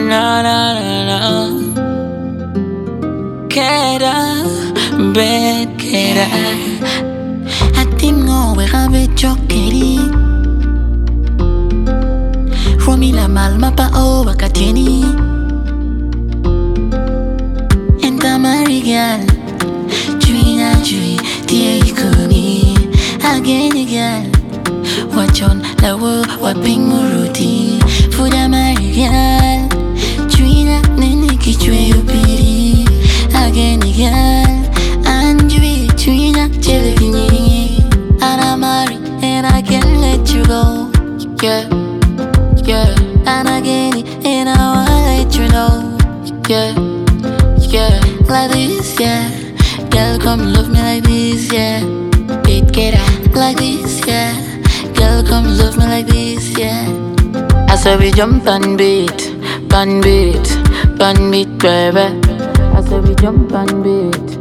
Na na na na. Kera, bet kera. Atim ngo we rabe chokeri. Romi la mal ma pa o wakateni. Enta marigal. Juina jui tia ikuni. Again again. Watch on la wo wa ping muruti. Fuda marigal. Juina nene kichwe upiri. Again again. Anjui juina chele kini. And I'm married and I can't let you go. Yeah, yeah. And again and I wanna let you know. Yeah, yeah. Like this, yeah. Girl, come love me like this, yeah. Get out like this, yeah. Girl, come love me like this, yeah. I said we jump and beat, baby. I said we jump and beat,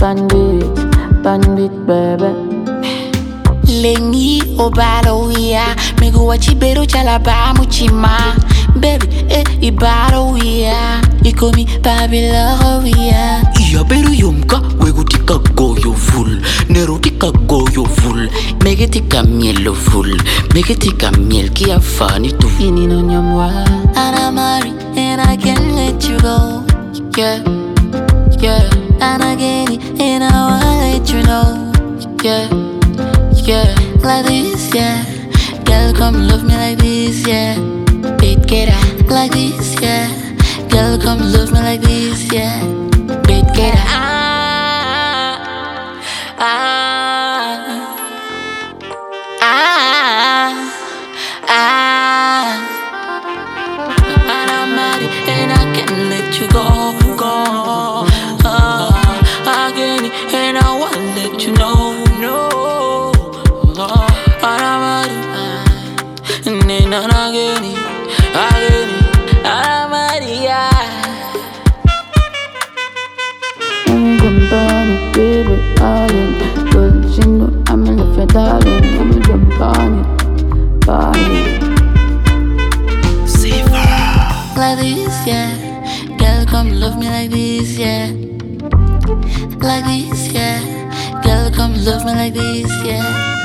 baby. Lengi obalo ya, me go wachibero chalaba muchima, baby ibaro ya, ikomi babilo ya. Iya beru yomka wego tika goyo full, nero tika goyo full, mege tika miel full, mege tika miel ki afani tu. Ini no nyamwa, and I'm married and I can't let you go. Yeah, yeah. And again and I wanna let you know. Yeah, yeah. Like this, yeah. Girl, come love me like this, yeah. Get out like this, yeah. Girl, come love me like this, yeah. Get out. And I'm married and I can't let you go. Again and I won't let you know. No. And I'm married and then again. And I'm married, yeah. Jump on it, baby, darling. Girl, you know I'm in love, your darling. I'ma jump on it, darling. Like this, yeah. Girl, come love me like this, yeah. Like this, yeah. Girl, come love me like this, yeah.